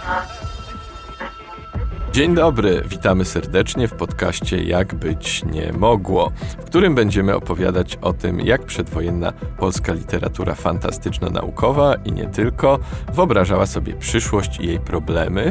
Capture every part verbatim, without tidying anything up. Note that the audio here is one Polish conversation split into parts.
Dzień dobry, witamy serdecznie w podcaście Jak być nie mogło, w którym będziemy opowiadać o tym, jak przedwojenna polska literatura fantastyczno-naukowa i nie tylko wyobrażała sobie przyszłość i jej problemy,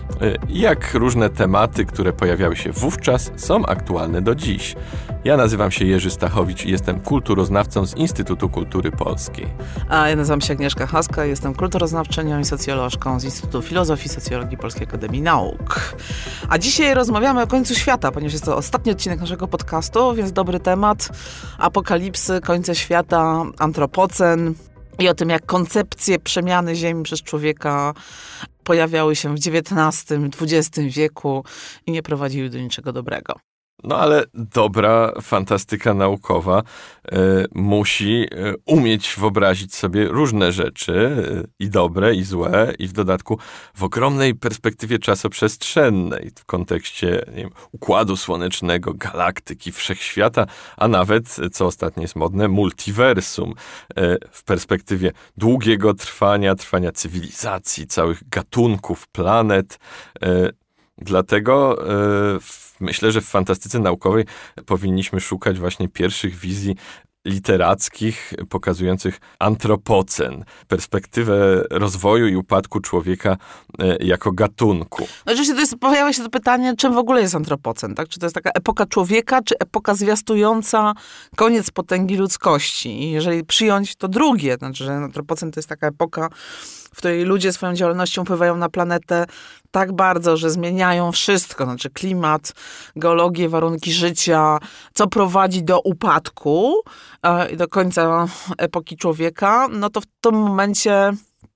i jak różne tematy, które pojawiały się wówczas, są aktualne do dziś. Ja nazywam się Jerzy Stachowicz i jestem kulturoznawcą z Instytutu Kultury Polskiej. A ja nazywam się Agnieszka Haska, jestem kulturoznawczynią i socjolożką z Instytutu Filozofii i Socjologii Polskiej Akademii Nauk. A dzisiaj rozmawiamy o końcu świata, ponieważ jest to ostatni odcinek naszego podcastu, więc dobry temat. Apokalipsy, końce świata, antropocen i o tym, jak koncepcje przemiany Ziemi przez człowieka pojawiały się w dziewiętnastym, dwudziestym wieku i nie prowadziły do niczego dobrego. No ale dobra fantastyka naukowa y, musi y, umieć wyobrazić sobie różne rzeczy, y, i dobre, i złe, i w dodatku w ogromnej perspektywie czasoprzestrzennej, w kontekście nie wiem, Układu Słonecznego, galaktyki, wszechświata, a nawet, co ostatnio jest modne, multiversum, y, w perspektywie długiego trwania, trwania cywilizacji, całych gatunków, planet. Y, dlatego y, w Myślę, że w fantastyce naukowej powinniśmy szukać właśnie pierwszych wizji literackich pokazujących antropocen, perspektywę rozwoju i upadku człowieka jako gatunku. No oczywiście to jest, pojawia się to pytanie, czym w ogóle jest antropocen, tak? Czy to jest taka epoka człowieka, czy epoka zwiastująca koniec potęgi ludzkości? I jeżeli przyjąć to drugie, znaczy, że antropocen to jest taka epoka, w której ludzie swoją działalnością wpływają na planetę tak bardzo, że zmieniają wszystko, znaczy klimat, geologię, warunki życia, co prowadzi do upadku i e, do końca epoki człowieka, no to w tym momencie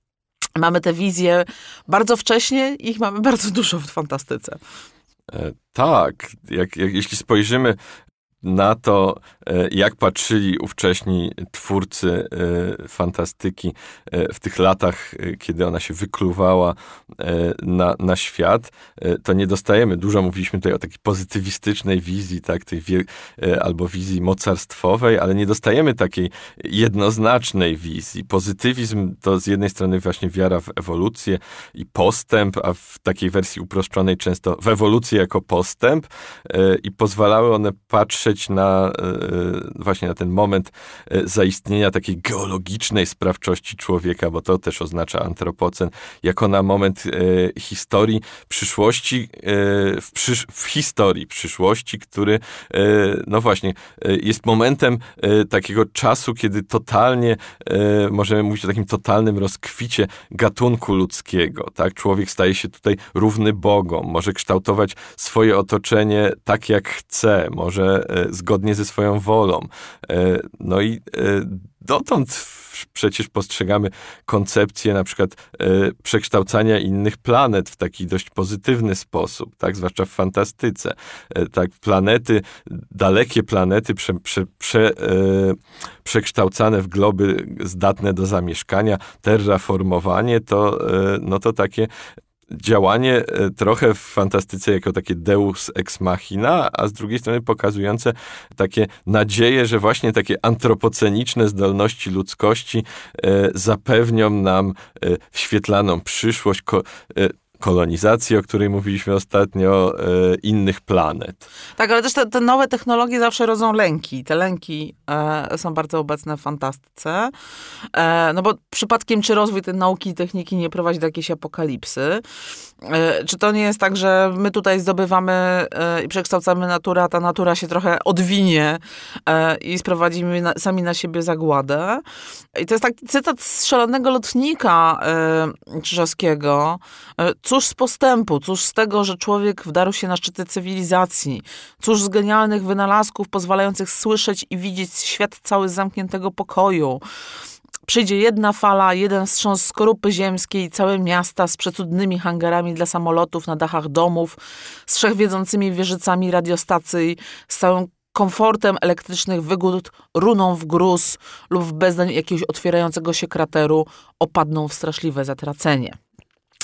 mamy te wizje bardzo wcześnie i ich mamy bardzo dużo w fantastyce. E, tak, jak, jak, jeśli spojrzymy na to, jak patrzyli ówcześni twórcy fantastyki w tych latach, kiedy ona się wykluwała na, na świat, to nie dostajemy, dużo mówiliśmy tutaj o takiej pozytywistycznej wizji, tak, tej wie, albo wizji mocarstwowej, ale nie dostajemy takiej jednoznacznej wizji. Pozytywizm to z jednej strony właśnie wiara w ewolucję i postęp, a w takiej wersji uproszczonej często w ewolucję jako postęp i pozwalały one patrzeć na właśnie na ten moment zaistnienia takiej geologicznej sprawczości człowieka, bo to też oznacza antropocen, jako na moment historii przyszłości, w, przysz- w historii przyszłości, który no właśnie jest momentem takiego czasu, kiedy totalnie możemy mówić o takim totalnym rozkwicie gatunku ludzkiego, tak? Człowiek staje się tutaj równy Bogom, może kształtować swoje otoczenie tak jak chce, może zgodnie ze swoją wolą. No i dotąd przecież postrzegamy koncepcję na przykład przekształcania innych planet w taki dość pozytywny sposób, tak, zwłaszcza w fantastyce. Tak, planety, dalekie planety prze, prze, prze, przekształcane w globy zdatne do zamieszkania, terraformowanie, to, no to takie działanie trochę w fantastyce jako takie deus ex machina, a z drugiej strony pokazujące takie nadzieje, że właśnie takie antropoceniczne zdolności ludzkości zapewnią nam świetlaną przyszłość, ko- kolonizacji, o której mówiliśmy ostatnio, e, innych planet. Tak, ale też te, te nowe technologie zawsze rodzą lęki. Te lęki e, są bardzo obecne w fantastyce. E, no bo przypadkiem, czy rozwój tej nauki i techniki nie prowadzi do jakiejś apokalipsy? E, czy to nie jest tak, że my tutaj zdobywamy e, i przekształcamy naturę, a ta natura się trochę odwinie e, i sprowadzimy na, sami na siebie zagładę? I to jest taki cytat z Szalonego Lotnika e, Czyżowskiego. E, Cóż z postępu, cóż z tego, że człowiek wdarł się na szczyty cywilizacji, cóż z genialnych wynalazków pozwalających słyszeć i widzieć świat cały z zamkniętego pokoju. Przyjdzie jedna fala, jeden wstrząs skorupy ziemskiej, całe miasta z przecudnymi hangarami dla samolotów na dachach domów, z wszechwiedzącymi wieżycami radiostacji, z całym komfortem elektrycznych wygód, runą w gruz lub w beznań jakiegoś otwierającego się krateru opadną w straszliwe zatracenie.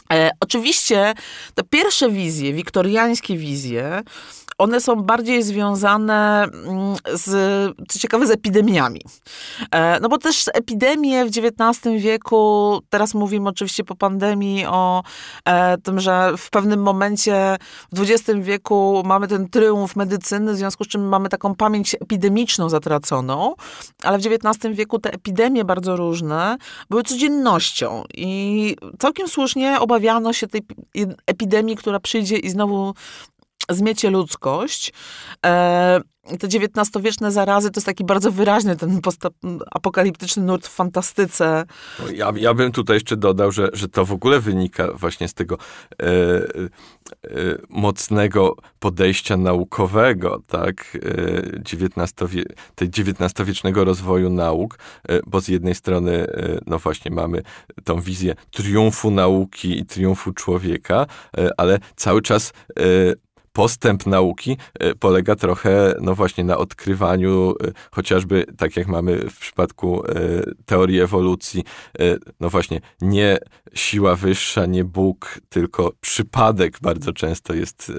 E, oczywiście te pierwsze wizje, wiktoriańskie wizje, one są bardziej związane z, co ciekawe, z epidemiami. E, no bo też epidemie w dziewiętnastym wieku, teraz mówimy oczywiście po pandemii o e, tym, że w pewnym momencie w dwudziestym wieku mamy ten tryumf medycyny, w związku z czym mamy taką pamięć epidemiczną zatraconą, ale w dziewiętnastym wieku te epidemie bardzo różne były codziennością i całkiem słusznie obawiano się tej epidemii, która przyjdzie i znowu zmiecie ludzkość. E, te dziewiętnastowieczne zarazy to jest taki bardzo wyraźny ten apokaliptyczny nurt w fantastyce. Ja, ja bym tutaj jeszcze dodał, że, że to w ogóle wynika właśnie z tego e, e, mocnego podejścia naukowego, tak, e, dziewiętnastowie, tej dziewiętnastowiecznego rozwoju nauk, e, bo z jednej strony, e, no właśnie mamy tą wizję triumfu nauki i triumfu człowieka, e, ale cały czas e, postęp nauki polega trochę, no właśnie, na odkrywaniu, chociażby tak jak mamy w przypadku teorii ewolucji, no właśnie, nie siła wyższa, nie Bóg, tylko przypadek bardzo często jest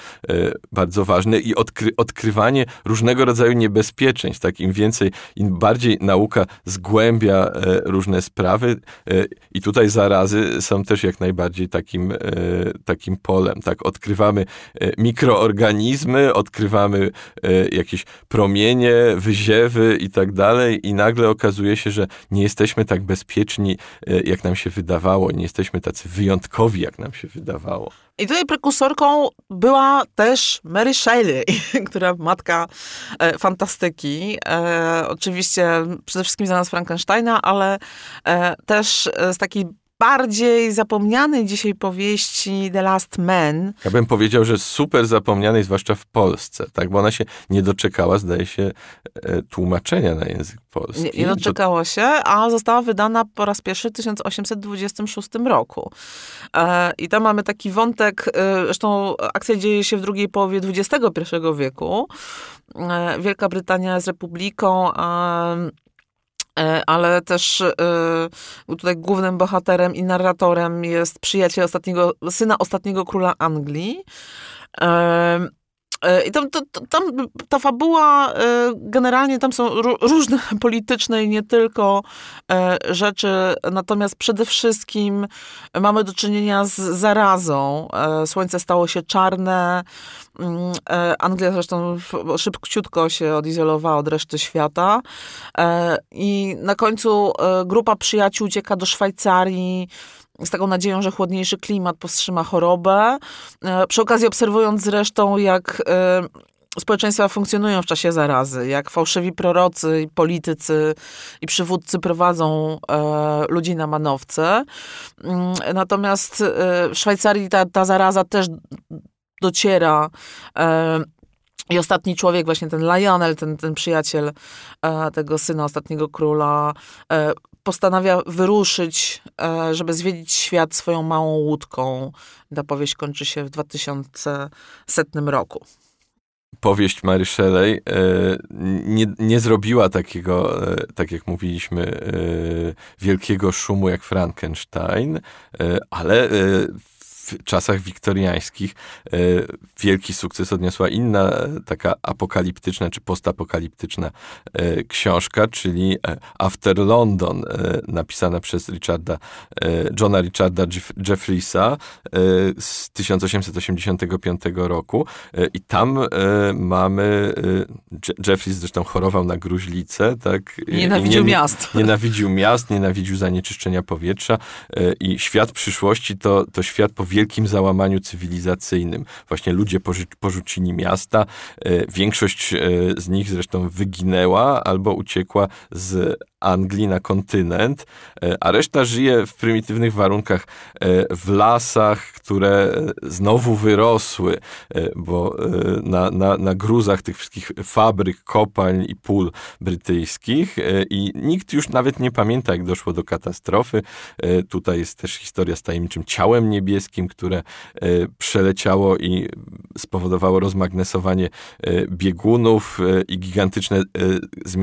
bardzo ważny i odkry, odkrywanie różnego rodzaju niebezpieczeństw, tak, im więcej, im bardziej nauka zgłębia różne sprawy i tutaj zarazy są też jak najbardziej takim, takim polem, tak, odkrywamy mikroorganizmy, odkrywamy e, jakieś promienie, wyziewy i tak dalej i nagle okazuje się, że nie jesteśmy tak bezpieczni, e, jak nam się wydawało, nie jesteśmy tacy wyjątkowi, jak nam się wydawało. I tutaj prekursorką była też Mary Shelley, która matka e, fantastyki. E, oczywiście przede wszystkim znana z Frankensteina, ale e, też z takiej bardziej zapomnianej dzisiaj powieści The Last Man. Ja bym powiedział, że super zapomnianej, zwłaszcza w Polsce, tak, bo ona się nie doczekała, zdaje się, tłumaczenia na język polski. Nie, nie doczekała się, a została wydana po raz pierwszy w tysiąc osiemset dwudziestym szóstym roku. E, I tam mamy taki wątek, e, zresztą akcja dzieje się w drugiej połowie dwudziestego pierwszego wieku. E, Wielka Brytania jest republiką, e, ale też tutaj głównym bohaterem i narratorem jest przyjaciel ostatniego, syna ostatniego króla Anglii. I tam, to, tam ta fabuła, generalnie tam są różne polityczne i nie tylko rzeczy, natomiast przede wszystkim mamy do czynienia z zarazą. Słońce stało się czarne, Anglia zresztą szybciutko się odizolowała od reszty świata i na końcu grupa przyjaciół ucieka do Szwajcarii z taką nadzieją, że chłodniejszy klimat powstrzyma chorobę. Przy okazji obserwując zresztą, jak społeczeństwa funkcjonują w czasie zarazy, jak fałszywi prorocy i politycy i przywódcy prowadzą e, ludzi na manowce. Natomiast e, w Szwajcarii ta, ta zaraza też dociera e, i ostatni człowiek, właśnie ten Lionel, ten, ten przyjaciel e, tego syna ostatniego króla, e, postanawia wyruszyć, e, żeby zwiedzić świat swoją małą łódką. Ta powieść kończy się w dwa tysiące setnym roku. Powieść Mary Shelley e, nie, nie zrobiła takiego, e, tak jak mówiliśmy, e, wielkiego szumu jak Frankenstein, e, ale e, w czasach wiktoriańskich e, wielki sukces odniosła inna e, taka apokaliptyczna czy postapokaliptyczna e, książka, czyli After London, e, napisana przez Richarda, e, Johna Richarda Jeff- Jeffreysa e, z tysiąc osiemset osiemdziesiątego piątego roku e, i tam e, mamy e, Jeffreys zresztą chorował na gruźlicę, tak? Nienawidził nie, miast. Nienawidził miast, nienawidził zanieczyszczenia powietrza e, i świat przyszłości to, to świat po wielkim załamaniu cywilizacyjnym. Właśnie ludzie poży- porzucili miasta. E, większość e, z nich zresztą wyginęła albo uciekła z Anglii na kontynent, e, a reszta żyje w prymitywnych warunkach e, w lasach, które znowu wyrosły, e, bo e, na, na, na gruzach tych wszystkich fabryk, kopalń i pól brytyjskich e, i nikt już nawet nie pamięta, jak doszło do katastrofy. E, tutaj jest też historia z tajemniczym ciałem niebieskim, które e, przeleciało i spowodowało rozmagnesowanie e, biegunów e, i gigantyczne e, zmiany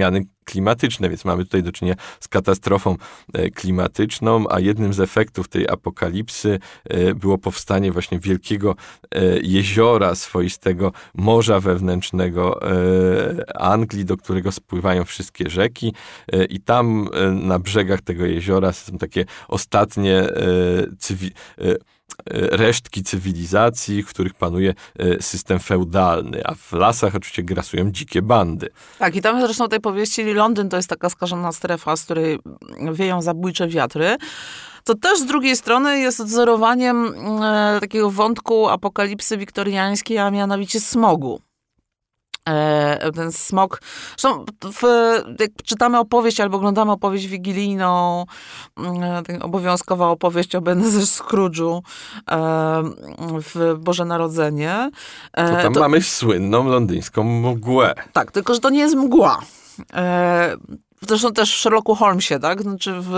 klimatyczne, więc mamy tutaj do czynienia z katastrofą klimatyczną, a jednym z efektów tej apokalipsy było powstanie właśnie wielkiego jeziora, swoistego morza wewnętrznego Anglii, do którego spływają wszystkie rzeki i tam na brzegach tego jeziora są takie ostatnie cywi- resztki cywilizacji, w których panuje system feudalny, a w lasach oczywiście grasują dzikie bandy. Tak, i tam zresztą tej powieści Londyn to jest taka skażona strefa, z której wieją zabójcze wiatry. To też z drugiej strony jest odzorowaniem e, takiego wątku apokalipsy wiktoriańskiej, a mianowicie smogu. E, ten smog. Zresztą w, jak czytamy opowieść albo oglądamy opowieść wigilijną, e, obowiązkowa opowieść o Ebenezerze Scrooge'u e, w Boże Narodzenie. E, to tam to, mamy słynną londyńską mgłę. Tak, tylko że to nie jest mgła. E, Zresztą też w Sherlocku Holmesie, tak? Znaczy w,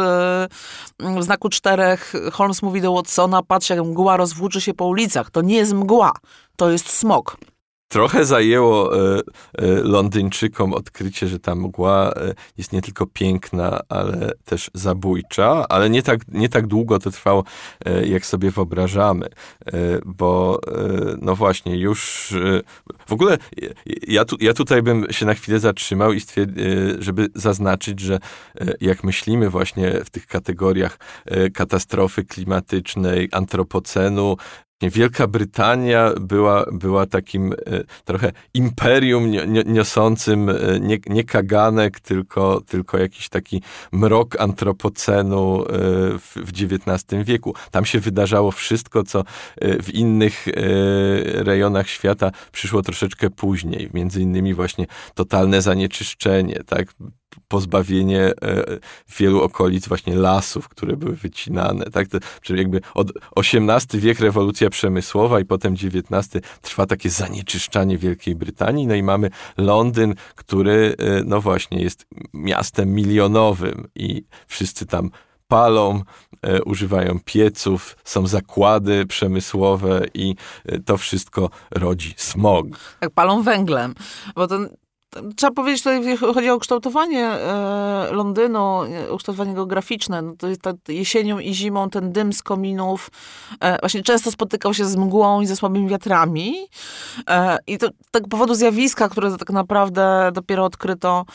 w Znaku Czterech Holmes mówi do Watsona, patrz jak mgła rozwłóczy się po ulicach. To nie jest mgła, to jest smog. Trochę zajęło e, e, Londyńczykom odkrycie, że ta mgła e, jest nie tylko piękna, ale też zabójcza, ale nie tak, nie tak długo to trwało, e, jak sobie wyobrażamy, e, bo e, no właśnie już e, w ogóle ja, tu, ja tutaj bym się na chwilę zatrzymał i stwierd- e, żeby zaznaczyć, że e, jak myślimy właśnie w tych kategoriach e, katastrofy klimatycznej, antropocenu, Wielka Brytania była, była takim e, trochę imperium niosącym e, nie, nie kaganek, tylko, tylko jakiś taki mrok antropocenu e, w, w dziewiętnastym wieku. Tam się wydarzało wszystko, co e, w innych e, rejonach świata przyszło troszeczkę później. Między innymi właśnie totalne zanieczyszczenie, tak? Pozbawienie e, wielu okolic właśnie lasów, które były wycinane. Tak? To, czyli jakby od osiemnasty wiek rewolucja przemysłowa i potem dziewiętnasty trwa takie zanieczyszczanie Wielkiej Brytanii. No i mamy Londyn, który e, no właśnie jest miastem milionowym i wszyscy tam palą, e, używają pieców, są zakłady przemysłowe i e, to wszystko rodzi smog. Tak, palą węglem, bo ten trzeba powiedzieć, tutaj jeśli chodzi o kształtowanie e, Londynu, ukształtowanie geograficzne, no to jest ta, jesienią i zimą ten dym z kominów e, właśnie często spotykał się z mgłą i ze słabymi wiatrami. E, I to z tego powodu zjawiska, które tak naprawdę dopiero odkryto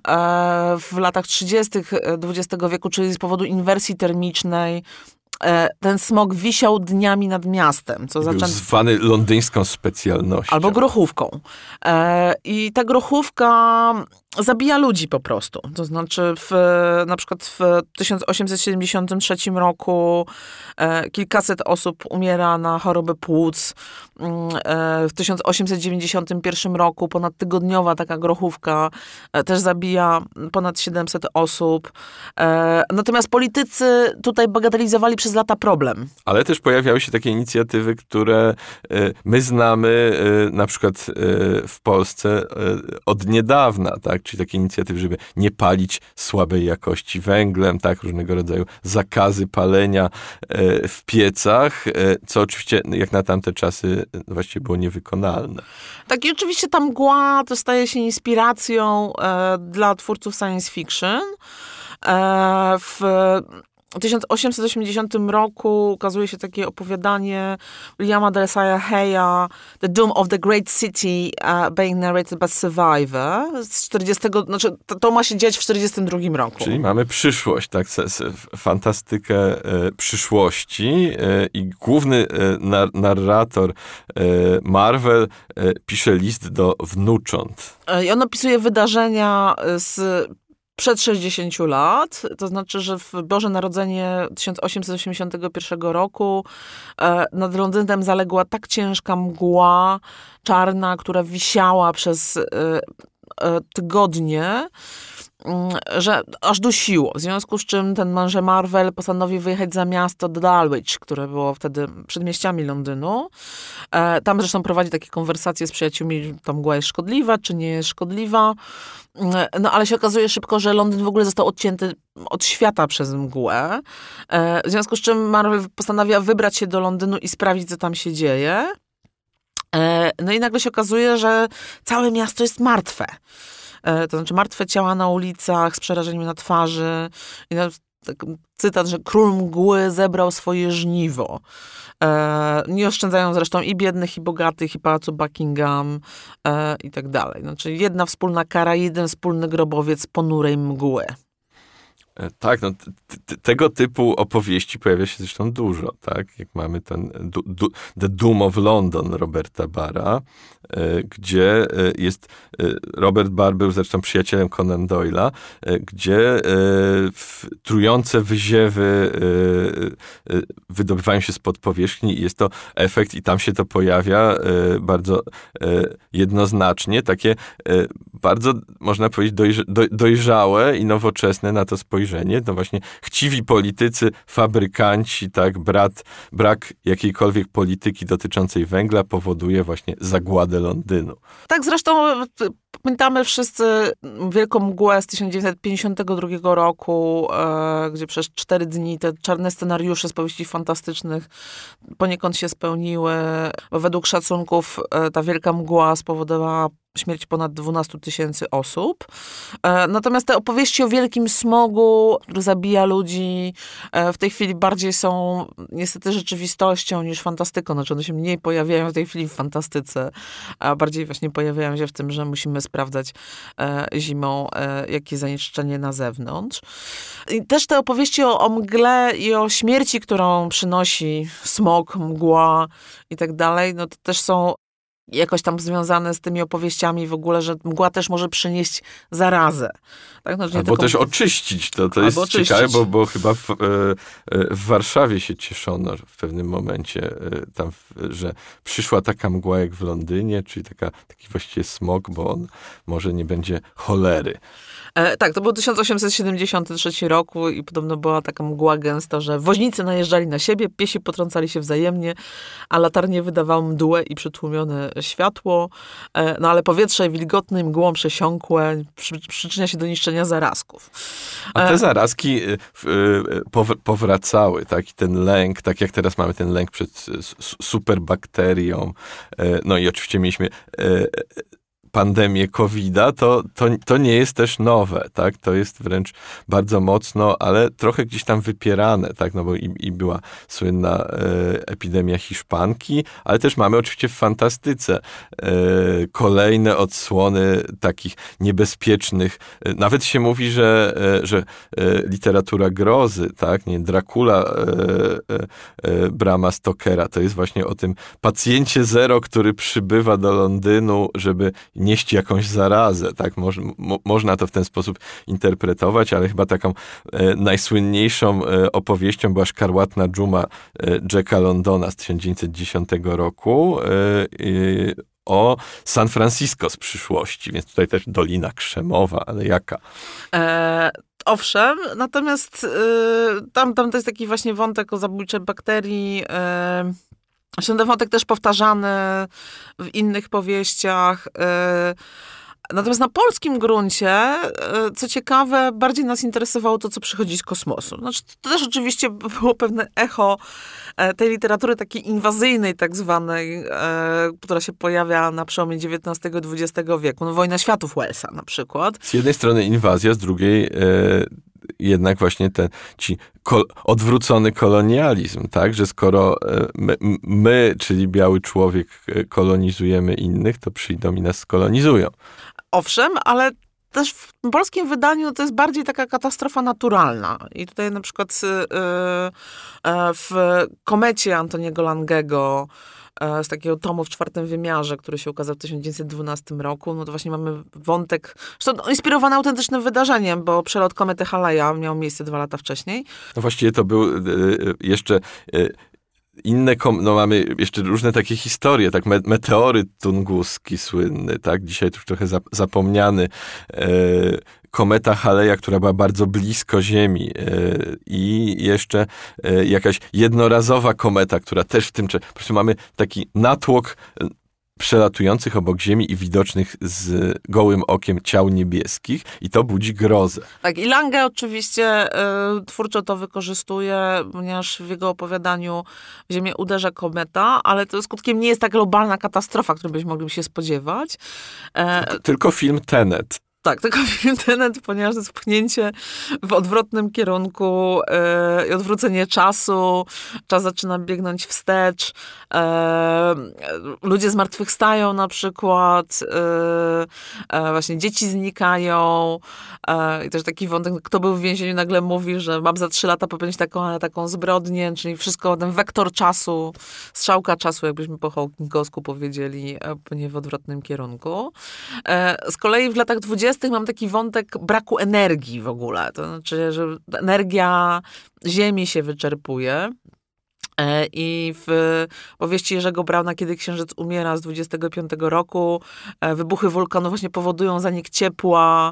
e, w latach trzydziestych dwudziestego wieku, czyli z powodu inwersji termicznej, ten smog wisiał dniami nad miastem. Co Był zaczę... zwany londyńską specjalnością. Albo grochówką. E, I ta grochówka zabija ludzi po prostu. To znaczy w, na przykład w tysiąc osiemset siedemdziesiątym trzecim roku e, kilkaset osób umiera na choroby płuc. E, w tysiąc osiemset dziewięćdziesiątym pierwszym roku ponadtygodniowa taka grochówka e, też zabija ponad siedemset osób. E, natomiast politycy tutaj bagatelizowali przez lata problem. Ale też pojawiały się takie inicjatywy, które e, my znamy e, na przykład e, w Polsce e, od niedawna, tak? Czyli takie inicjatywy, żeby nie palić słabej jakości węglem, tak? Różnego rodzaju zakazy palenia e, w piecach, e, co oczywiście jak na tamte czasy właściwie było niewykonalne. Tak, i oczywiście ta mgła to staje się inspiracją e, dla twórców science fiction. E, w W tysiąc osiemset osiemdziesiątym roku ukazuje się takie opowiadanie Williama Delsaia Heya, The Doom of the Great City, uh, being narrated by Survivor. Z czterdziestego, znaczy, to, to ma się dziać w czterdziestym drugim roku. Czyli mamy przyszłość, tak, fantastykę e, przyszłości e, i główny e, nar- narrator e, Marvel e, pisze list do wnucząt. I on opisuje wydarzenia z przed sześćdziesięciu lat, to znaczy, że w Boże Narodzenie tysiąc osiemset osiemdziesiątego pierwszego roku e, nad Londynem zaległa tak ciężka mgła czarna, która wisiała przez e, e, tygodnie, że aż dusiło. W związku z czym ten mąże Marvel postanowił wyjechać za miasto Dulwich, które było wtedy przedmieściami Londynu. E, tam zresztą prowadzi takie konwersacje z przyjaciółmi, ta mgła jest szkodliwa, czy nie jest szkodliwa. No ale się okazuje szybko, że Londyn w ogóle został odcięty od świata przez mgłę. E, w związku z czym Marvel postanawia wybrać się do Londynu i sprawdzić, co tam się dzieje. E, no i nagle się okazuje, że całe miasto jest martwe. to znaczy martwe ciała na ulicach z przerażeniem na twarzy. I na, tak, cytat, że król mgły zebrał swoje żniwo. E, nie oszczędzają zresztą i biednych, i bogatych, i pałacu Buckingham e, i tak dalej. Znaczy jedna wspólna kara, jeden wspólny grobowiec ponurej mgły. Tak, no, t- t- tego typu opowieści pojawia się zresztą dużo, tak? Jak mamy ten du- du- The Doom of London Roberta Barra, y, gdzie y, jest, y, Robert Barr był zresztą przyjacielem Conan Doyle'a, y, gdzie y, w, trujące wyziewy y, y, wydobywają się spod powierzchni i jest to efekt, i tam się to pojawia y, bardzo y, jednoznacznie, takie y, bardzo, można powiedzieć, dojrz- doj- dojrzałe i nowoczesne na to spojrzenie. No właśnie chciwi politycy, fabrykanci, tak, brat, brak jakiejkolwiek polityki dotyczącej węgla powoduje właśnie zagładę Londynu. Tak, zresztą pamiętamy wszyscy Wielką Mgłę z tysiąc dziewięćset pięćdziesiątego drugiego roku, e, gdzie przez cztery dni te czarne scenariusze z powieści fantastycznych poniekąd się spełniły. Bo według szacunków e, ta Wielka Mgła spowodowała śmierć ponad dwanaście tysięcy osób. E, natomiast te opowieści o wielkim smogu, który zabija ludzi, e, w tej chwili bardziej są niestety rzeczywistością niż fantastyką. Znaczy one się mniej pojawiają w tej chwili w fantastyce, a bardziej właśnie pojawiają się w tym, że musimy sprawdzać e, zimą, e, jakie zanieczyszczenie na zewnątrz. I też te opowieści o, o mgle i o śmierci, którą przynosi smog, mgła i tak dalej, no to też są jakoś tam związane z tymi opowieściami w ogóle, że mgła też może przynieść zarazę. Tak? No, Albo tylko... też oczyścić. To, to jest oczyścić. ciekawe, bo, bo chyba w, w Warszawie się cieszono w pewnym momencie, tam, że przyszła taka mgła jak w Londynie, czyli taka, taki właściwie smog, bo on może nie będzie cholery. E, tak, to był tysiąc osiemset siedemdziesiąty trzeci roku i podobno była taka mgła gęsta, że woźnicy najeżdżali na siebie, piesi potrącali się wzajemnie, a latarnie wydawały mdłe i przytłumione światło, e, no ale powietrze wilgotne i mgłą przesiąkłe przy, przyczynia się do niszczenia zarazków. E, a te zarazki y, y, pow- powracały, tak? I ten lęk, tak jak teraz mamy ten lęk przed s- superbakterią, y, no i oczywiście mieliśmy y, pandemię kowida, to, to, to nie jest też nowe, tak? To jest wręcz bardzo mocno, ale trochę gdzieś tam wypierane, tak? No bo i, i była słynna e, epidemia hiszpanki, ale też mamy oczywiście w fantastyce e, kolejne odsłony takich niebezpiecznych. E, nawet się mówi, że, e, że e, literatura grozy, tak? Nie, Dracula e, e, Brama Stokera, to jest właśnie o tym pacjencie zero, który przybywa do Londynu, żeby nieść jakąś zarazę, tak? Moż, mo, można to w ten sposób interpretować, ale chyba taką e, najsłynniejszą e, opowieścią była Szkarłatna dżuma e, Jacka Londona z tysiąc dziewięćset dziesiątego roku e, e, o San Francisco z przyszłości, więc tutaj też Dolina Krzemowa, ale jaka? E, owszem, natomiast y, tam, tam to jest taki właśnie wątek o zabójczej bakterii, y, ten wątek też powtarzany w innych powieściach. Natomiast na polskim gruncie, co ciekawe, bardziej nas interesowało to, co przychodzi z kosmosu. Znaczy, to też oczywiście było pewne echo tej literatury takiej inwazyjnej tak zwanej, która się pojawia na przełomie dziewiętnastego i dwudziestego wieku. No, Wojna Światów Wellsa na przykład. Z jednej strony inwazja, z drugiej e, jednak właśnie ten ci kol, odwrócony kolonializm, tak? Że skoro my, my, czyli biały człowiek, kolonizujemy innych, to przyjdą i nas skolonizują. Owszem, ale też w polskim wydaniu to jest bardziej taka katastrofa naturalna. I tutaj na przykład w Komecie Antoniego Langego, z takiego tomu w czwartym wymiarze, który się ukazał w tysiąc dziewięćset dwunastym roku, no to właśnie mamy wątek, zresztą inspirowany autentycznym wydarzeniem, bo przelot komety Haleja miał miejsce dwa lata wcześniej. No właściwie to był jeszcze inne, no mamy jeszcze różne takie historie, tak, meteoryt tunguski słynny, tak, dzisiaj już trochę zapomniany, e, kometa Haleja, która była bardzo blisko Ziemi e, i jeszcze e, jakaś jednorazowa kometa, która też w tym czasie, po prostu mamy taki natłok przelatujących obok Ziemi i widocznych z gołym okiem ciał niebieskich i to budzi grozę. Tak, i Lange oczywiście y, twórczo to wykorzystuje, ponieważ w jego opowiadaniu w Ziemię uderza kometa, ale to skutkiem nie jest ta globalna katastrofa, której byśmy mogli się spodziewać. E, tylko, tylko film Tenet. Tak, tylko film Tenet, ponieważ to jest pchnięcie w odwrotnym kierunku i yy, odwrócenie czasu. Czas zaczyna biegnąć wstecz. Yy, ludzie zmartwychwstają na przykład. Yy, yy, właśnie dzieci znikają. Yy, I też taki wątek, kto był w więzieniu, nagle mówi, że mam za trzy lata popełnić taką, taką zbrodnię, czyli wszystko, ten wektor czasu, strzałka czasu, jakbyśmy po Hawkingowsku powiedzieli, płynie w odwrotnym kierunku. Yy, z kolei w latach dwudziestych mam taki wątek braku energii w ogóle. To znaczy, że energia Ziemi się wyczerpuje. I w powieści Jerzego Brauna, Kiedy księżyc umiera z dwudziestego piątego roku, wybuchy wulkanu właśnie powodują zanik ciepła.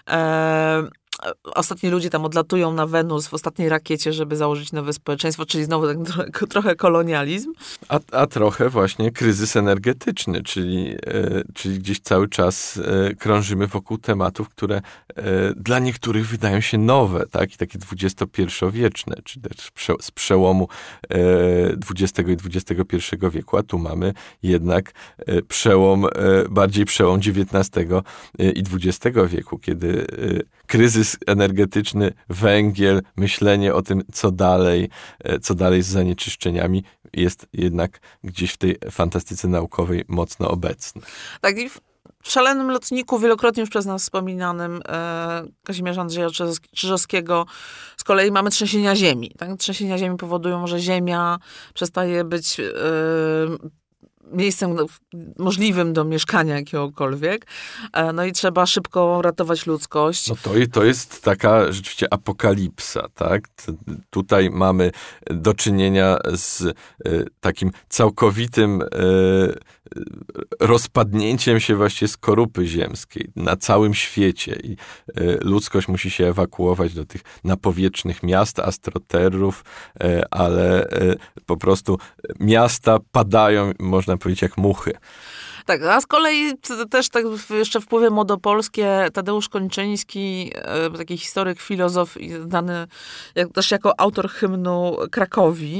Ostatni ludzie tam odlatują na Wenus w ostatniej rakiecie, żeby założyć nowe społeczeństwo, czyli znowu tak trochę, trochę kolonializm. A, a trochę właśnie kryzys energetyczny, czyli, e, czyli gdzieś cały czas e, krążymy wokół tematów, które e, dla niektórych wydają się nowe, tak? I takie dwudziestopierwowieczne, czy też prze, z przełomu e, dwudziestego i dwudziestego pierwszego wieku, a tu mamy jednak e, przełom, e, bardziej przełom dziewiętnastego i dwudziestego wieku, kiedy e, kryzys energetyczny, węgiel, myślenie o tym, co dalej, co dalej z zanieczyszczeniami, jest jednak gdzieś w tej fantastyce naukowej mocno obecny. Tak, i w Szalonym lotniku, wielokrotnie już przez nas wspominanym e, Kazimierza Andrzeja Czyżowskiego, z kolei mamy trzęsienia ziemi. Tak? Trzęsienia ziemi powodują, że ziemia przestaje być e, miejscem możliwym do mieszkania jakiegokolwiek. No i trzeba szybko ratować ludzkość. No to, to jest taka rzeczywiście apokalipsa, tak? Tutaj mamy do czynienia z y, takim całkowitym y, rozpadnięciem się właśnie skorupy ziemskiej na całym świecie. I y, ludzkość musi się ewakuować do tych napowietrznych miast, astroterrów, y, ale y, po prostu miasta padają, można powiedzieć, jak muchy. Tak, a z kolei też tak jeszcze wpływy młodopolskie, Tadeusz Kończyński, taki historyk, filozof, znany jak, też jako autor hymnu Krakowi.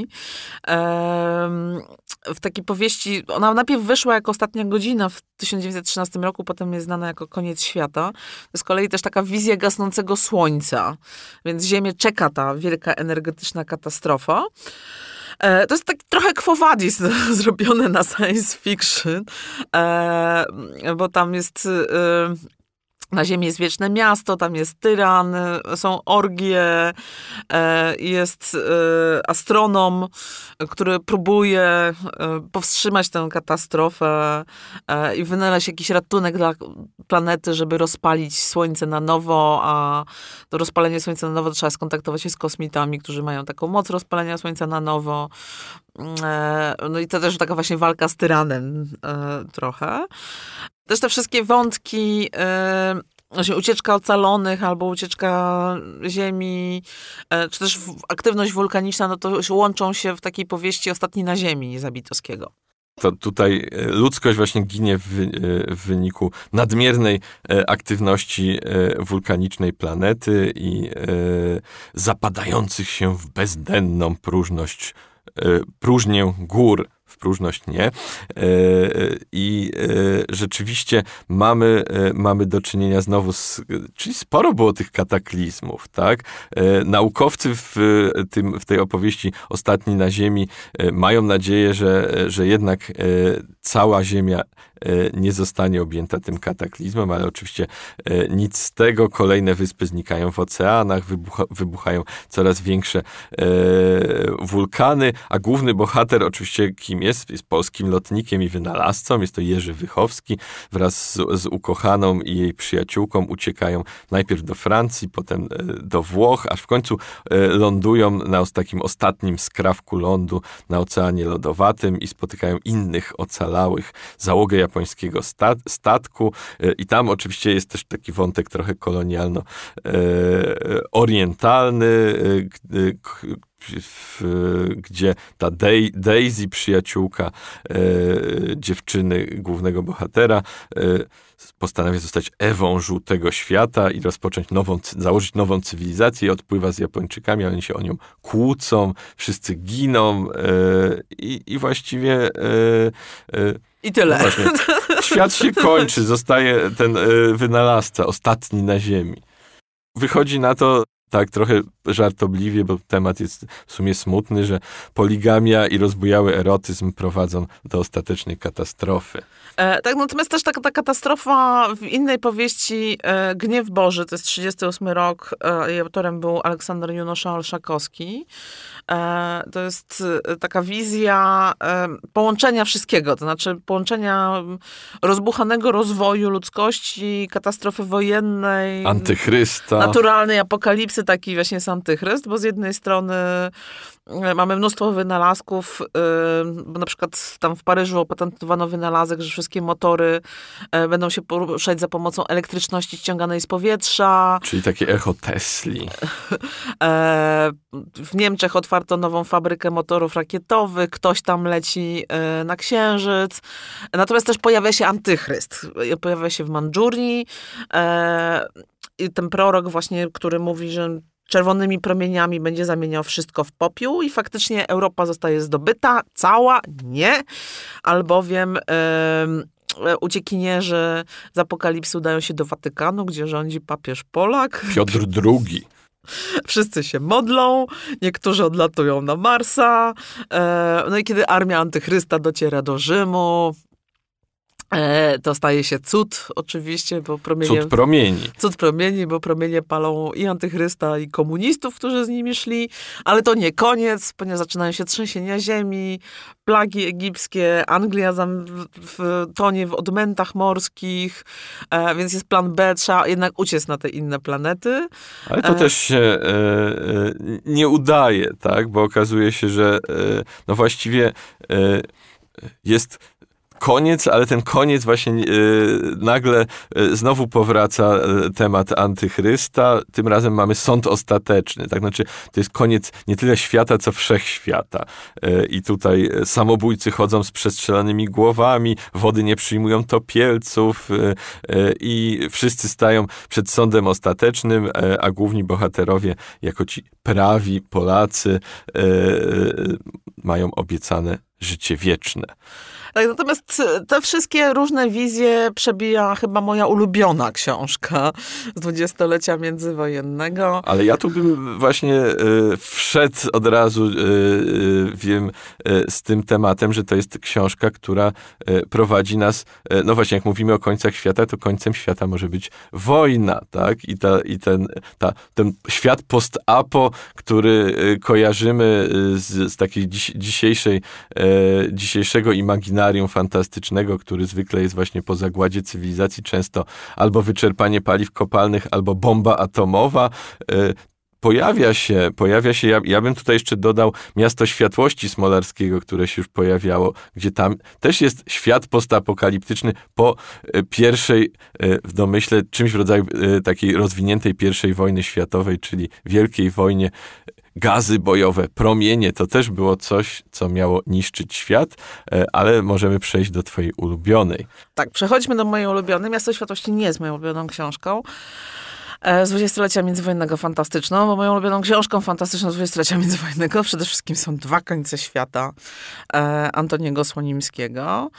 W takiej powieści, ona najpierw wyszła jako Ostatnia godzina w tysiąc dziewięćset trzynastym roku, potem jest znana jako Koniec świata. To z kolei też taka wizja gasnącego słońca, więc Ziemię czeka ta wielka energetyczna katastrofa. To jest tak trochę Quo Vadis zrobione na science fiction, bo tam jest... Na Ziemi jest wieczne miasto, tam jest tyran, są orgie, jest astronom, który próbuje powstrzymać tę katastrofę i wynaleźć jakiś ratunek dla planety, żeby rozpalić Słońce na nowo, a do rozpalenia Słońca na nowo trzeba skontaktować się z kosmitami, którzy mają taką moc rozpalenia Słońca na nowo. No i to też taka właśnie walka z tyranem trochę. Też te wszystkie wątki, właśnie ucieczka ocalonych albo ucieczka Ziemi, czy też aktywność wulkaniczna, no to łączą się w takiej powieści Ostatni na Ziemi Zabitowskiego. To tutaj ludzkość właśnie ginie w, w wyniku nadmiernej aktywności wulkanicznej planety i zapadających się w bezdenną próżność, próżnię gór. W próżność nie. I rzeczywiście mamy, mamy do czynienia znowu z... Czyli sporo było tych kataklizmów, tak? Naukowcy w, tym, w tej opowieści Ostatni na Ziemi mają nadzieję, że, że jednak cała Ziemia nie zostanie objęta tym kataklizmem, ale oczywiście nic z tego. Kolejne wyspy znikają w oceanach, wybucha, wybuchają coraz większe wulkany, a główny bohater oczywiście kim jest? Jest polskim lotnikiem i wynalazcą. Jest to Jerzy Wychowski. Wraz z, z ukochaną i jej przyjaciółką uciekają najpierw do Francji, potem do Włoch, aż w końcu lądują na takim ostatnim skrawku lądu na Oceanie Lodowatym i spotykają innych ocalałych, załogę japońskiego stat- statku. I tam oczywiście jest też taki wątek trochę kolonialno-orientalny, W, gdzie ta Dai- Daisy, przyjaciółka e, dziewczyny głównego bohatera, e, postanawia zostać Ewą żółtego świata i rozpocząć nową, założyć nową cywilizację. Odpływa z Japończykami, ale oni się o nią kłócą, wszyscy giną e, i, i właściwie... E, I tyle. No właśnie, Świat się kończy, zostaje ten y, wynalazca, ostatni na ziemi. Wychodzi na to, tak trochę żartobliwie, bo temat jest w sumie smutny, że poligamia i rozbujały erotyzm prowadzą do ostatecznej katastrofy. E, tak, natomiast też taka ta katastrofa w innej powieści e, Gniew Boży, to jest trzydziesty ósmy rok, e, i autorem był Aleksander Junosza-Olszakowski. E, to jest e, taka wizja e, połączenia wszystkiego, to znaczy połączenia rozbuchanego rozwoju ludzkości, katastrofy wojennej, Antychrysta. naturalnej apokalipsy, taki właśnie jest antychryst, bo z jednej strony mamy mnóstwo wynalazków, bo na przykład tam w Paryżu opatentowano wynalazek, że wszystkie motory będą się poruszać za pomocą elektryczności ściąganej z powietrza. Czyli takie echo Tesli. W Niemczech otwarto nową fabrykę motorów rakietowych, ktoś tam leci na Księżyc. Natomiast też pojawia się antychryst. Pojawia się w Mandżurii. I ten prorok właśnie, który mówi, że czerwonymi promieniami będzie zamieniał wszystko w popiół i faktycznie Europa zostaje zdobyta, cała, nie, albowiem yy, uciekinierzy z apokalipsy udają się do Watykanu, gdzie rządzi papież Polak. Piotr drugi. Wszyscy się modlą, niektórzy odlatują na Marsa. Yy, no i kiedy armia antychrysta dociera do Rzymu, to staje się cud, oczywiście, bo promienie... Cud promieni. Cud promieni, bo promienie palą i antychrysta, i komunistów, którzy z nimi szli, ale to nie koniec, ponieważ zaczynają się trzęsienia ziemi, plagi egipskie, Anglia zam, w, tonie w odmętach morskich, e, więc jest plan B, trzeba jednak uciec na te inne planety. Ale to e... też się e, e, nie udaje, tak? Bo okazuje się, że e, no właściwie e, jest... koniec, ale ten koniec właśnie yy, nagle yy, znowu powraca yy, temat antychrysta. Tym razem mamy sąd ostateczny. Tak? Znaczy, to jest koniec nie tyle świata, co wszechświata. Yy, I tutaj samobójcy chodzą z przestrzelanymi głowami, wody nie przyjmują topielców yy, yy, i wszyscy stają przed sądem ostatecznym, yy, a główni bohaterowie, jako ci prawi Polacy, yy, mają obiecane życie wieczne. Tak, natomiast te wszystkie różne wizje przebija chyba moja ulubiona książka z dwudziestolecia międzywojennego. Ale ja tu bym właśnie y, wszedł od razu, y, y, wiem, y, z tym tematem, że to jest książka, która y, prowadzi nas, y, no właśnie jak mówimy o końcach świata, to końcem świata może być wojna, tak? I, ta, i ten, ta, ten świat post-apo, który y, kojarzymy z, z takiej dziś, dzisiejszej, y, dzisiejszego imaginarium fantastycznego, który zwykle jest właśnie po zagładzie cywilizacji, często albo wyczerpanie paliw kopalnych, albo bomba atomowa. Pojawia się, pojawia się, ja, ja bym tutaj jeszcze dodał Miasto Światłości Smolarskiego, które się już pojawiało, gdzie tam też jest świat postapokaliptyczny po pierwszej, w domyśle, czymś w rodzaju takiej rozwiniętej pierwszej wojny światowej, czyli Wielkiej Wojnie. Gazy bojowe, promienie, to też było coś, co miało niszczyć świat, ale możemy przejść do twojej ulubionej. Tak, przechodźmy do mojej ulubionej. Miasto Światłości nie jest moją ulubioną książką z dwudziestolecia międzywojennego fantastyczną, bo moją ulubioną książką fantastyczną z dwudziestolecia międzywojennego przede wszystkim są Dwa końce świata e, Antoniego Słonimskiego.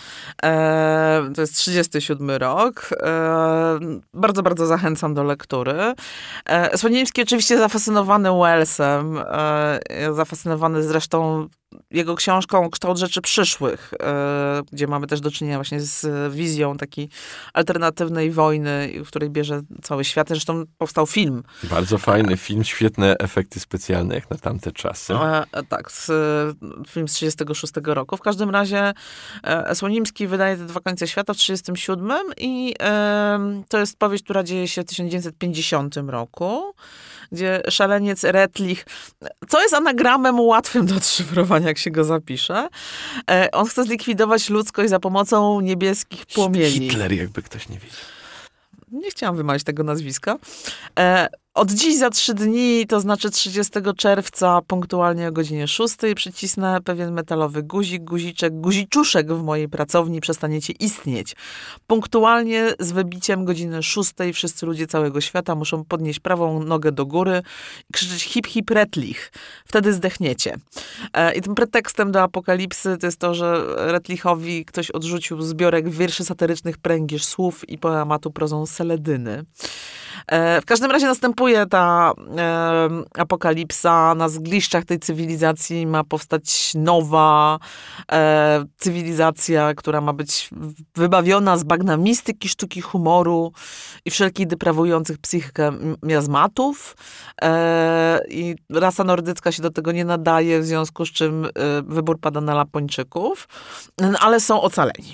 E, to jest trzydziesty siódmy rok. E, bardzo, bardzo zachęcam do lektury. E, Słonimski oczywiście zafascynowany Wellsem, e, zafascynowany zresztą jego książką Kształt rzeczy przyszłych, e, gdzie mamy też do czynienia właśnie z wizją takiej alternatywnej wojny, w której bierze cały świat. Zresztą powstał film. Bardzo fajny film, świetne efekty specjalne jak na tamte czasy. E, tak, z, film z trzydziestego szóstego roku. W każdym razie e, Słonimski wydaje te Dwa końce świata w trzydziestym siódmym i e, to jest powieść, która dzieje się w tysiąc dziewięćset pięćdziesiątym roku, gdzie szaleniec Retlich, co jest anagramem łatwym do odszyfrowania, jak się go zapisze, e, on chce zlikwidować ludzkość za pomocą niebieskich płomieni. Hitler, jakby ktoś nie wiedział. Nie chciałam wymawiać tego nazwiska. E, od dziś za trzy dni, to znaczy trzydziestego czerwca, punktualnie o godzinie szóstej, przycisnę pewien metalowy guzik, guziczek, guziczuszek w mojej pracowni, przestaniecie istnieć. Punktualnie z wybiciem godziny szóstej wszyscy ludzie całego świata muszą podnieść prawą nogę do góry i krzyczeć hip hip retlich. Wtedy zdechniecie. I tym pretekstem do apokalipsy to jest to, że Retlichowi ktoś odrzucił zbiorek wierszy satyrycznych Pręgierz Słów i poematu prozą Seledyny. W każdym razie następuje ta e, apokalipsa. Na zgliszczach tej cywilizacji ma powstać nowa e, cywilizacja, która ma być wybawiona z bagna mistyki, sztuki humoru i wszelkich deprawujących psychikę miazmatów. E, I rasa nordycka się do tego nie nadaje, w związku z czym e, wybór pada na Lapończyków, ale są ocaleni.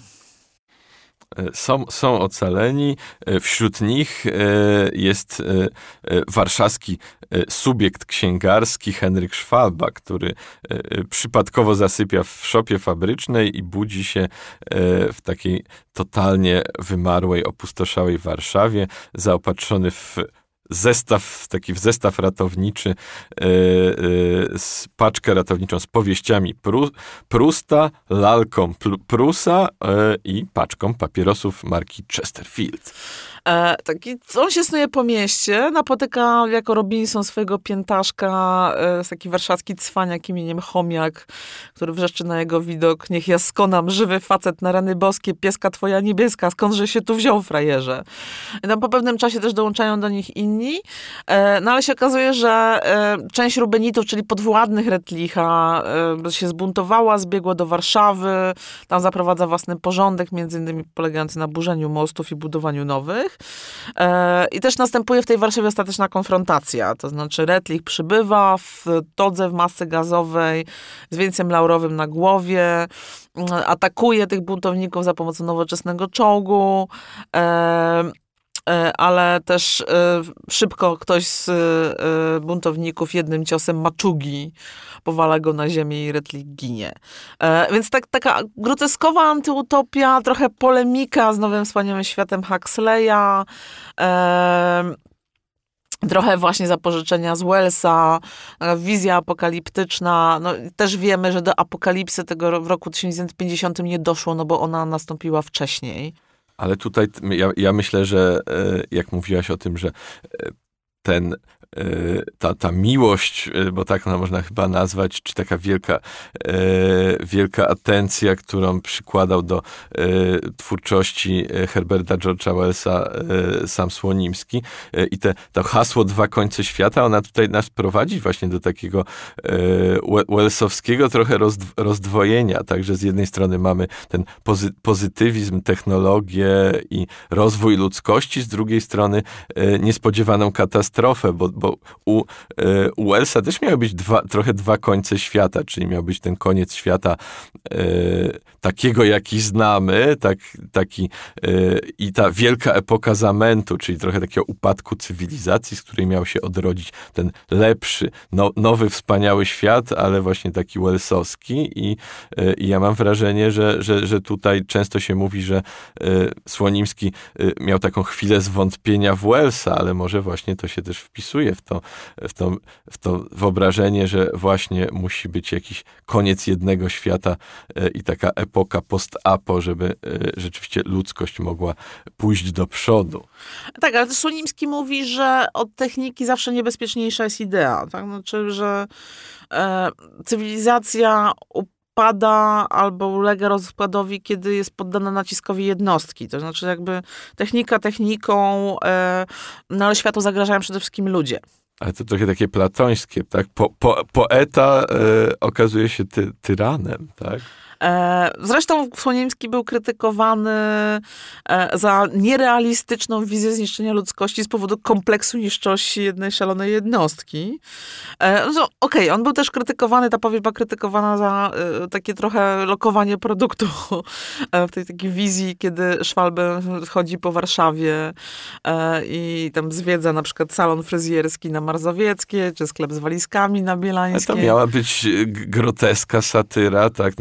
Są, są ocaleni. Wśród nich jest warszawski subiekt księgarski Henryk Szwalba, który przypadkowo zasypia w szopie fabrycznej i budzi się w takiej totalnie wymarłej, opustoszałej Warszawie, zaopatrzony w zestaw, taki w zestaw ratowniczy, yy, yy, z paczkę ratowniczą z powieściami Pru, Prusta, lalką Prusa yy, i paczką papierosów marki Chesterfield. E, taki, on się snuje po mieście, napotyka jako Robinson swojego piętaszka, e, taki warszawski cwaniak imieniem Chomiak, który wrzeszczy na jego widok: niech ja skonam, żywy facet na rany boskie, pieska twoja niebieska, skądże się tu wziął, frajerze. I tam po pewnym czasie też dołączają do nich inni, e, no ale się okazuje, że e, część Rubenitów, czyli podwładnych Retlicha, e, się zbuntowała, zbiegła do Warszawy, tam zaprowadza własny porządek, między innymi polegający na burzeniu mostów i budowaniu nowych. I też następuje w tej Warszawie ostateczna konfrontacja, to znaczy Retlich przybywa w todze w masce gazowej z wieńcem laurowym na głowie, atakuje tych buntowników za pomocą nowoczesnego czołgu, ale też szybko ktoś z buntowników jednym ciosem maczugi powala go na ziemię i Retlich ginie. Więc tak, taka groteskowa antyutopia, trochę polemika z nowym wspaniałym światem Huxleya, trochę właśnie zapożyczenia z Wellsa, wizja apokaliptyczna. No, też wiemy, że do apokalipsy tego w roku tysiąc dziewięćset pięćdziesiątym nie doszło, no bo ona nastąpiła wcześniej. Ale tutaj ja, ja myślę, że jak mówiłaś o tym, że ten, ta, ta miłość, bo tak no, można chyba nazwać, czy taka wielka, wielka atencja, którą przykładał do twórczości Herberta George'a Wellsa sam Słonimski i te, to hasło dwa końce świata, ona tutaj nas prowadzi właśnie do takiego Wellsowskiego trochę rozdwojenia, także z jednej strony mamy ten pozy, pozytywizm, technologię i rozwój ludzkości, z drugiej strony niespodziewaną katastrofę, bo, bo u, u Wellsa też miały być dwa, trochę dwa końce świata, czyli miał być ten koniec świata e, takiego, jaki znamy, tak, taki e, i ta wielka epoka zamętu, czyli trochę takiego upadku cywilizacji, z której miał się odrodzić ten lepszy, no, nowy, wspaniały świat, ale właśnie taki Wellsowski i, e, i ja mam wrażenie, że, że, że tutaj często się mówi, że e, Słonimski e, miał taką chwilę zwątpienia w Wellsa, ale może właśnie to się też wpisuje w to, w to, w to wyobrażenie, że właśnie musi być jakiś koniec jednego świata i taka epoka post-apo, żeby rzeczywiście ludzkość mogła pójść do przodu. Tak, ale Słonimski mówi, że od techniki zawsze niebezpieczniejsza jest idea. Tak? Znaczy, że e, cywilizacja pada albo ulega rozkładowi, kiedy jest poddana naciskowi jednostki. To znaczy jakby technika techniką, e, no ale światu zagrażają przede wszystkim ludzie. Ale to trochę takie platońskie, tak? Po, po, poeta e, okazuje się ty, tyranem, tak? Zresztą Słonimski był krytykowany za nierealistyczną wizję zniszczenia ludzkości z powodu kompleksu niższości jednej szalonej jednostki. No, okej, okay, on był też krytykowany, ta powieść była krytykowana za takie trochę lokowanie produktu w tej takiej wizji, kiedy Szwalbe chodzi po Warszawie i tam zwiedza na przykład salon fryzjerski na Marzowieckie, czy sklep z walizkami na Bielańskiej. A to miała być groteska, satyra, tak, na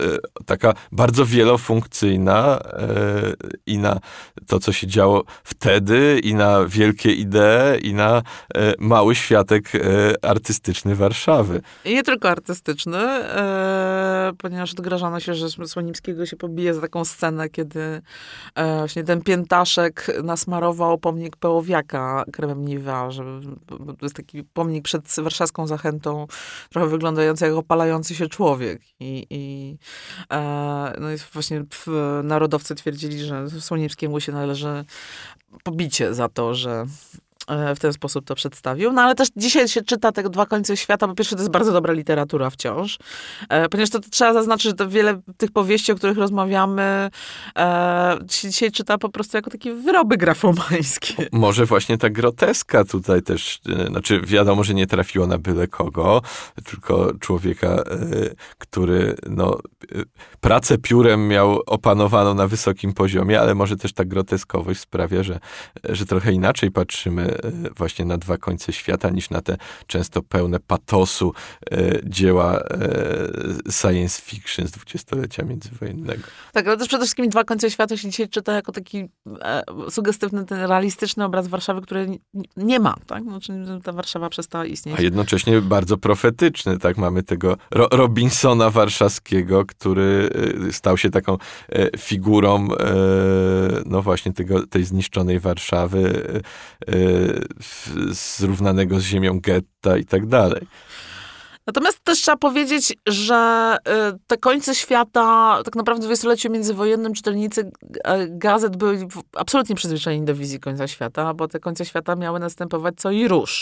taka bardzo wielofunkcyjna i na to, co się działo wtedy, i na wielkie idee, i na mały światek artystyczny Warszawy. I nie tylko artystyczny, e, ponieważ odgrażano się, że Słonimskiego się pobije za taką scenę, kiedy e, właśnie ten piętaszek nasmarował pomnik Pełowiaka kremem Nivea, że to jest taki pomnik przed warszawską Zachętą, trochę wyglądający jak opalający się człowiek. I, i e, no i właśnie narodowcy twierdzili, że Słonimskiemu się należy pobicie za to, że w ten sposób to przedstawił. No ale też dzisiaj się czyta te Dwa końce świata. Po pierwsze, to jest bardzo dobra literatura wciąż. E, ponieważ to, to trzeba zaznaczyć, że to wiele tych powieści, o których rozmawiamy, e, się dzisiaj czyta po prostu jako takie wyroby grafomańskie. Może właśnie ta groteska tutaj też, e, znaczy wiadomo, że nie trafiło na byle kogo, tylko człowieka, e, który no, e, pracę piórem miał opanowaną na wysokim poziomie, ale może też ta groteskowość sprawia, że, że trochę inaczej patrzymy właśnie na Dwa końce świata, niż na te często pełne patosu e, dzieła e, science fiction z dwudziestolecia międzywojennego. Tak, ale też przede wszystkim Dwa końce świata się dzisiaj czyta jako taki e, sugestywny, ten realistyczny obraz Warszawy, który nie, nie ma, tak? Znaczy, ta Warszawa przestała istnieć. A jednocześnie bardzo profetyczny, tak? Mamy tego Ro- Robinsona warszawskiego, który stał się taką e, figurą e, no właśnie tego, tej zniszczonej Warszawy, e, zrównanego z ziemią getta i tak dalej. Natomiast też trzeba powiedzieć, że te końce świata, tak naprawdę w dwudziestoleciu międzywojennym czytelnicy gazet byli absolutnie przyzwyczajeni do wizji końca świata, bo te końce świata miały następować co i róż.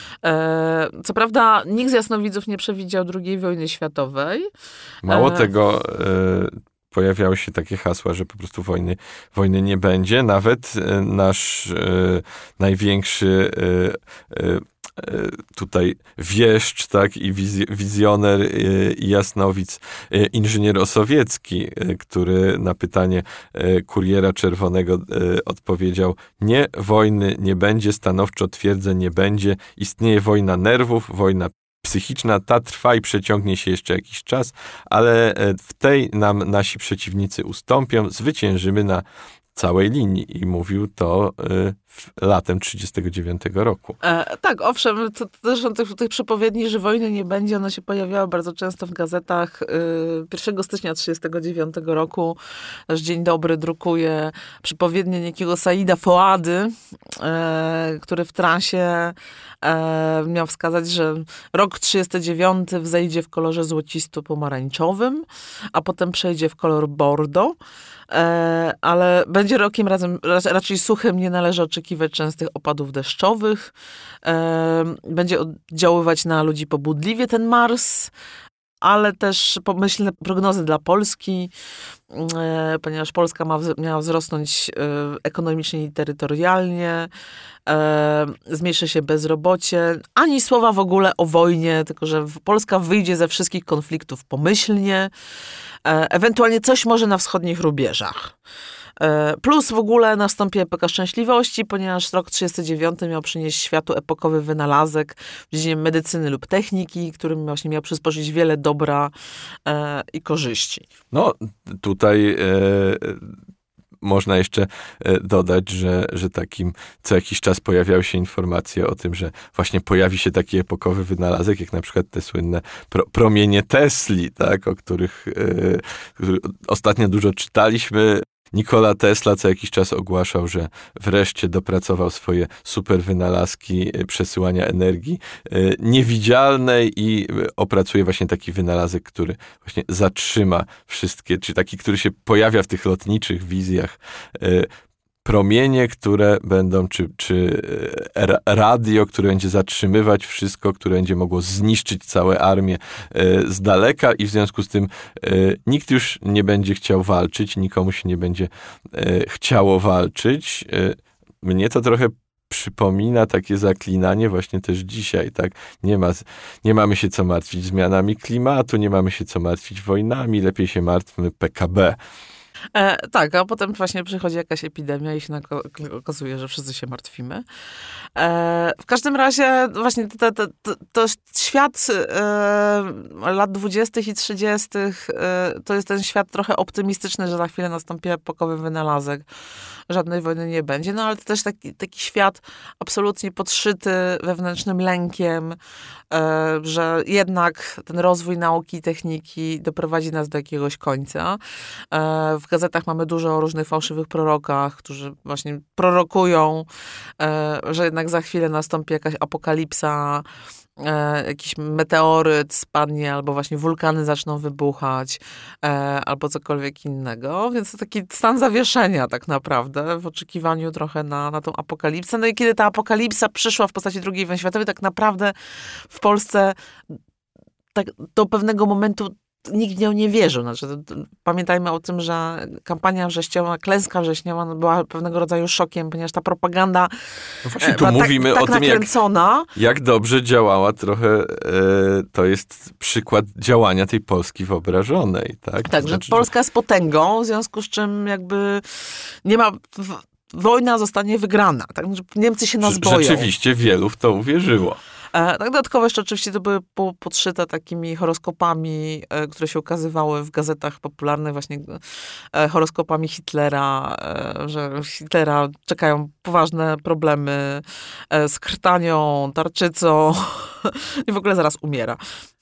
Co prawda nikt z jasnowidzów nie przewidział drugiej wojny światowej. Mało tego, pojawiały się takie hasła, że po prostu wojny, wojny nie będzie. Nawet nasz e, największy e, e, tutaj wieszcz, tak, i wiz- wizjoner e, i jasnowic, e, inżynier Osowiecki, e, który na pytanie e, Kuriera Czerwonego e, odpowiedział: nie, wojny nie będzie, stanowczo twierdzę, nie będzie. Istnieje wojna nerwów, wojna psychiczna, ta trwa i przeciągnie się jeszcze jakiś czas, ale w tej nam nasi przeciwnicy ustąpią, zwyciężymy na całej linii. I mówił to y, latem trzydziestego dziewiątego roku. E, tak, owszem, to, to zresztą tych, tych przepowiedni, że wojny nie będzie, one się pojawiały bardzo często w gazetach. Y, pierwszego stycznia trzydziestego dziewiątego roku nasz Dzień Dobry drukuje przepowiednię niejakiego Saida Foady, e, który w transie e, miał wskazać, że rok trzydziesty dziewiąty wzejdzie w kolorze złocisto-pomarańczowym, a potem przejdzie w kolor bordo. E, ale będzie rokiem razem, raczej suchym, nie należy oczekiwać częstych opadów deszczowych. E, będzie oddziaływać na ludzi pobudliwie ten Mars, ale też pomyślne prognozy dla Polski, e, ponieważ Polska ma, miała wzrosnąć e, ekonomicznie i terytorialnie, e, zmniejszy się bezrobocie, ani słowa w ogóle o wojnie, tylko że Polska wyjdzie ze wszystkich konfliktów pomyślnie, e, ewentualnie coś może na wschodnich rubieżach. Plus w ogóle nastąpi epoka szczęśliwości, ponieważ rok trzydziesty dziewiąty miał przynieść światu epokowy wynalazek w dziedzinie medycyny lub techniki, którym właśnie miał przysporzyć wiele dobra e, i korzyści. No tutaj e, można jeszcze dodać, że, że takim co jakiś czas pojawiały się informacje o tym, że właśnie pojawi się taki epokowy wynalazek, jak na przykład te słynne pro, promienie Tesli, tak, o których e, ostatnio dużo czytaliśmy. Nikola Tesla co jakiś czas ogłaszał, że wreszcie dopracował swoje super wynalazki przesyłania energii niewidzialnej i opracuje właśnie taki wynalazek, który właśnie zatrzyma wszystkie, czy taki, który się pojawia w tych lotniczych wizjach, promienie, które będą, czy, czy radio, które będzie zatrzymywać wszystko, które będzie mogło zniszczyć całe armię z daleka i w związku z tym nikt już nie będzie chciał walczyć, nikomu się nie będzie chciało walczyć. Mnie to trochę przypomina takie zaklinanie właśnie też dzisiaj, tak? Nie ma, nie mamy się co martwić zmianami klimatu, nie mamy się co martwić wojnami, lepiej się martwmy P K B. E, tak, a potem właśnie przychodzi jakaś epidemia i się nako- okazuje, że wszyscy się martwimy. E, w każdym razie właśnie to, to, to, to świat e, lat dwudziestych i trzydziestych e, to jest ten świat trochę optymistyczny, że za chwilę nastąpi epokowy wynalazek. Żadnej wojny nie będzie. No ale to też taki, taki świat absolutnie podszyty wewnętrznym lękiem, e, że jednak ten rozwój nauki i techniki doprowadzi nas do jakiegoś końca. E, w gazetach mamy dużo o różnych fałszywych prorokach, którzy właśnie prorokują, e, że jednak za chwilę nastąpi jakaś apokalipsa, e, jakiś meteoryt spadnie, albo właśnie wulkany zaczną wybuchać, e, albo cokolwiek innego. Więc to taki stan zawieszenia tak naprawdę, w oczekiwaniu trochę na, na tą apokalipsę. No i kiedy ta apokalipsa przyszła w postaci drugiej wojny światowej, tak naprawdę w Polsce tak do pewnego momentu nikt w nią nie wierzył. Znaczy, to, to, pamiętajmy o tym, że kampania wrześniowa, klęska wrześniowa no, była pewnego rodzaju szokiem, ponieważ ta propaganda no właśnie tu mówimy tak, tak o tym, jak, jak dobrze działała trochę, e, to jest przykład działania tej Polski wyobrażonej. Tak, tak, to że znaczy, Polska jest potęgą, w związku z czym jakby nie ma... W, wojna zostanie wygrana. Tak? Niemcy się nas boją. Rzeczywiście wielu w to uwierzyło. Tak, dodatkowo jeszcze oczywiście to były podszyte takimi horoskopami, które się ukazywały w gazetach popularnych, właśnie horoskopami Hitlera, że Hitlera czekają poważne problemy z krtanią, tarczycą i w ogóle zaraz umiera.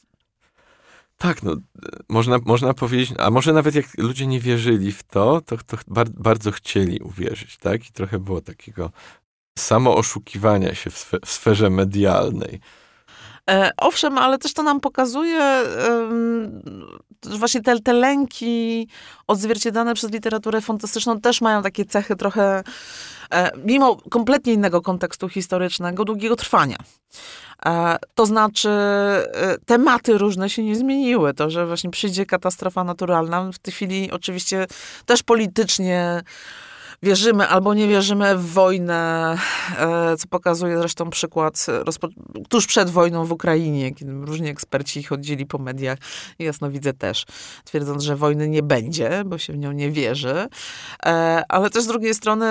Tak, no, można, można powiedzieć, a może nawet jak ludzie nie wierzyli w to, to, to bardzo chcieli uwierzyć, tak? I trochę było takiego samo oszukiwania się w, sfe, w sferze medialnej. E, owszem, ale też to nam pokazuje że właśnie te, te lęki odzwierciedlane przez literaturę fantastyczną też mają takie cechy trochę, e, mimo kompletnie innego kontekstu historycznego, długiego trwania. E, to znaczy e, tematy różne się nie zmieniły. To, że właśnie przyjdzie katastrofa naturalna, w tej chwili oczywiście też politycznie wierzymy albo nie wierzymy w wojnę, co pokazuje zresztą przykład rozpo- tuż przed wojną w Ukrainie, kiedy różni eksperci chodzili po mediach i jasnowidzę też, twierdząc, że wojny nie będzie, bo się w nią nie wierzy. Ale też z drugiej strony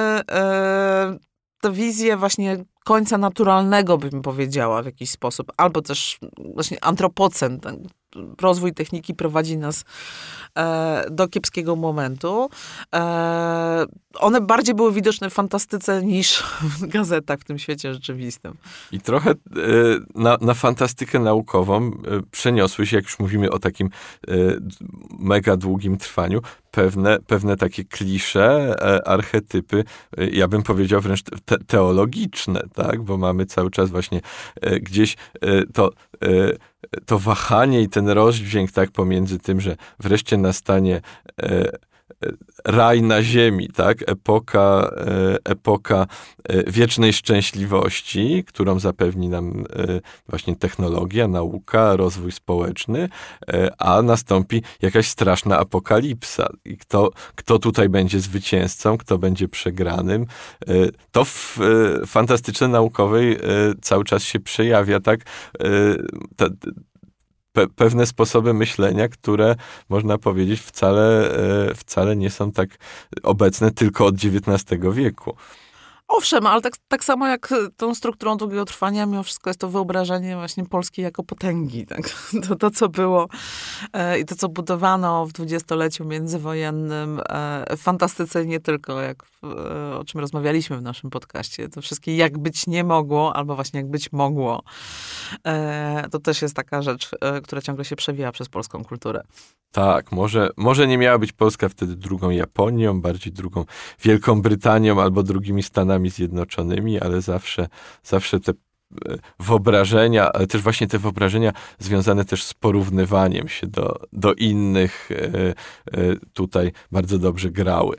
ta wizja właśnie końca naturalnego, bym powiedziała w jakiś sposób, albo też właśnie antropocen, ten rozwój techniki prowadzi nas e, do kiepskiego momentu. E, one bardziej były widoczne w fantastyce niż w gazetach w tym świecie rzeczywistym. I trochę e, na, na fantastykę naukową e, przeniosły się, jak już mówimy o takim e, mega długim trwaniu, pewne, pewne takie klisze, e, archetypy, e, ja bym powiedział wręcz te, teologiczne, tak? Bo mamy cały czas właśnie e, gdzieś e, to e, to wahanie i ten rozdźwięk tak pomiędzy tym, że wreszcie nastanie e, raj na ziemi, tak? Epoka, e, epoka e, wiecznej szczęśliwości, którą zapewni nam e, właśnie technologia, nauka, rozwój społeczny, e, a nastąpi jakaś straszna apokalipsa. I kto, kto tutaj będzie zwycięzcą, kto będzie przegranym, e, to w e, fantastyce naukowej e, cały czas się przejawia, tak? E, ta, Pe- pewne sposoby myślenia, które można powiedzieć wcale, e, wcale nie są tak obecne tylko od dziewiętnastego wieku. Owszem, ale tak, tak samo jak tą strukturą długiego trwania, mimo wszystko jest to wyobrażenie właśnie Polski jako potęgi. Tak? To, to, co było e, i to, co budowano w dwudziestoleciu międzywojennym, e, w fantastyce nie tylko, jak w, e, o czym rozmawialiśmy w naszym podcaście, to wszystkie jak być nie mogło, albo właśnie jak być mogło. E, to też jest taka rzecz, e, która ciągle się przewija przez polską kulturę. Tak, może, może nie miała być Polska wtedy drugą Japonią, bardziej drugą Wielką Brytanią albo drugimi Stanami Zjednoczonymi, ale zawsze, zawsze te wyobrażenia, ale też właśnie te wyobrażenia związane też z porównywaniem się do, do innych tutaj bardzo dobrze grały.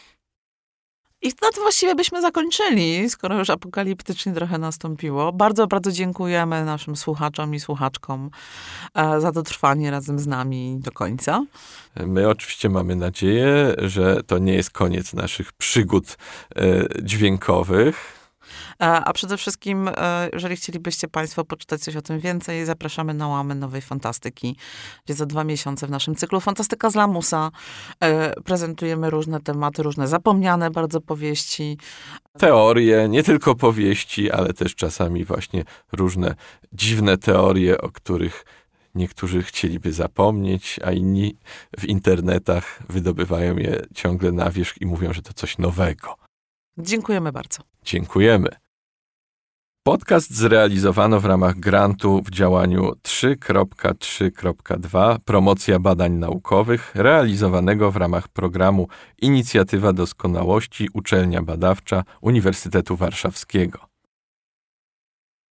I na to właściwie byśmy zakończyli, skoro już apokaliptycznie trochę nastąpiło. Bardzo, bardzo dziękujemy naszym słuchaczom i słuchaczkom za dotrwanie razem z nami do końca. My oczywiście mamy nadzieję, że to nie jest koniec naszych przygód dźwiękowych. A przede wszystkim, jeżeli chcielibyście Państwo poczytać coś o tym więcej, zapraszamy na Łamy Nowej Fantastyki, gdzie za dwa miesiące w naszym cyklu Fantastyka z Lamusa prezentujemy różne tematy, różne zapomniane bardzo powieści. Teorie, nie tylko powieści, ale też czasami właśnie różne dziwne teorie, o których niektórzy chcieliby zapomnieć, a inni w internetach wydobywają je ciągle na wierzch i mówią, że to coś nowego. Dziękujemy bardzo. Dziękujemy. Podcast zrealizowano w ramach grantu w działaniu trzy kropka trzy kropka dwa Promocja badań naukowych, realizowanego w ramach programu Inicjatywa Doskonałości Uczelnia Badawcza Uniwersytetu Warszawskiego.